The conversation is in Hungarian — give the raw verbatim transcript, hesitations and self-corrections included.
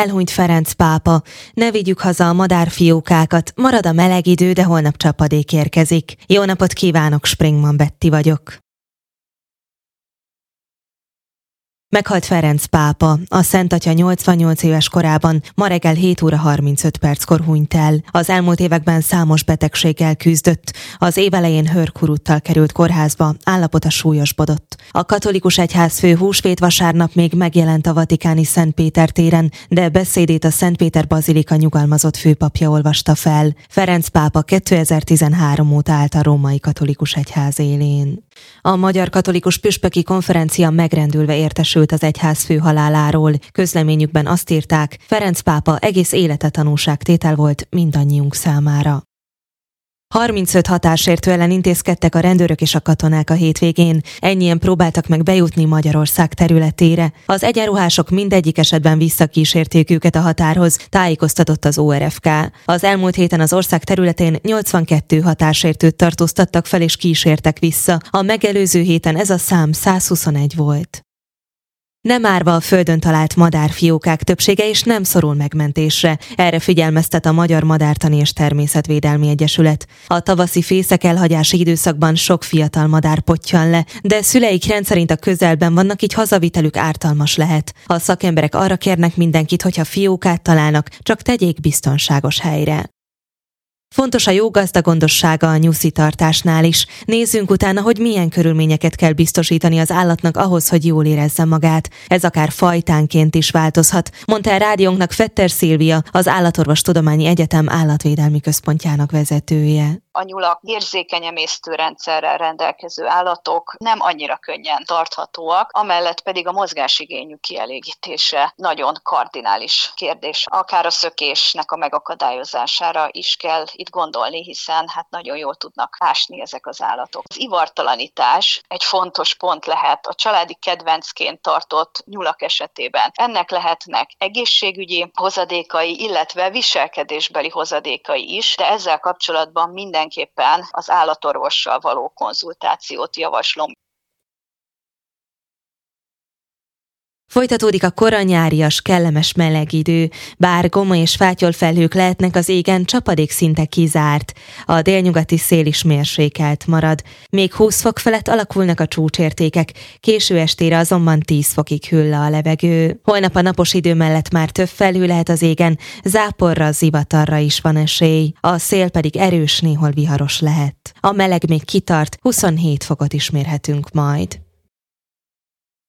Elhunyt Ferenc pápa. Ne vigyük haza a madárfiókákat, marad a meleg idő, de holnap csapadék érkezik. Jó napot kívánok, Springman Betty vagyok. Meghalt Ferenc pápa. A Szent Atya nyolcvannyolc éves korában ma reggel hét óra harmincöt perckor hunyt el. Az elmúlt években számos betegséggel küzdött. Az év elején hőrkuruttal került kórházba, állapota súlyosbodott. A katolikus egyházfő húsvét vasárnap még megjelent a vatikáni Szent Péter téren, de beszédét a Szent Péter bazilika nyugalmazott főpapja olvasta fel. Ferenc pápa kétezer-tizenhárom óta állt a római katolikus egyház élén. A Magyar Katolikus Püspöki Konferencia megrendülve értesült az egyházfő haláláról. Közleményükben azt írták, Ferenc pápa egész élete tanúságtétel volt mindannyiunk számára. harmincöt határsértő ellen intézkedtek a rendőrök és a katonák a hétvégén. Ennyien próbáltak meg bejutni Magyarország területére. Az egyenruhások mindegyik esetben visszakísérték őket a határhoz, tájékoztatott az o er ef ká. Az elmúlt héten az ország területén nyolcvankettő határsértőt tartóztattak fel és kísértek vissza. A megelőző héten ez a szám százhuszonegy volt. Nem árva a földön talált madárfiókák többsége és nem szorul megmentésre. Erre figyelmeztet a Magyar Madártani és Természetvédelmi Egyesület. A tavaszi fészek elhagyási időszakban sok fiatal madár pottyan le, de szüleik rendszerint a közelben vannak, így hazavitelük ártalmas lehet. A szakemberek arra kérnek mindenkit, hogyha fiókát találnak, csak tegyék biztonságos helyre. Fontos a jó gazdagondossága a nyuszitartásnál is. Nézzünk utána, hogy milyen körülményeket kell biztosítani az állatnak ahhoz, hogy jól érezze magát. Ez akár fajtánként is változhat, mondta el rádiónknak Fetter Szilvia, az Állatorvostudományi Egyetem Állatvédelmi Központjának vezetője. A nyulak érzékeny emésztőrendszerrel rendelkező állatok nem annyira könnyen tarthatóak, amellett pedig a mozgásigényük kielégítése nagyon kardinális kérdés. Akár a szökésnek a megakadályozására is kell itt gondolni, hiszen hát nagyon jól tudnak ásni ezek az állatok. Az ivartalanítás egy fontos pont lehet a családi kedvencként tartott nyulak esetében. Ennek lehetnek egészségügyi hozadékai, illetve viselkedésbeli hozadékai is, de ezzel kapcsolatban minden mindenképpen az állatorvossal való konzultációt javaslom. Folytatódik a koranyárias, kellemes meleg idő, bár goma és fátyolfelhők lehetnek az égen, csapadék szinte kizárt. A délnyugati szél is mérsékelt marad. Még húsz fok felett alakulnak a csúcsértékek, késő estére azonban tíz fokig hűl le a levegő. Holnap a napos idő mellett már több felhő lehet az égen, záporra, zivatarra is van esély. A szél pedig erős, néhol viharos lehet. A meleg még kitart, huszonhét fokot is mérhetünk majd.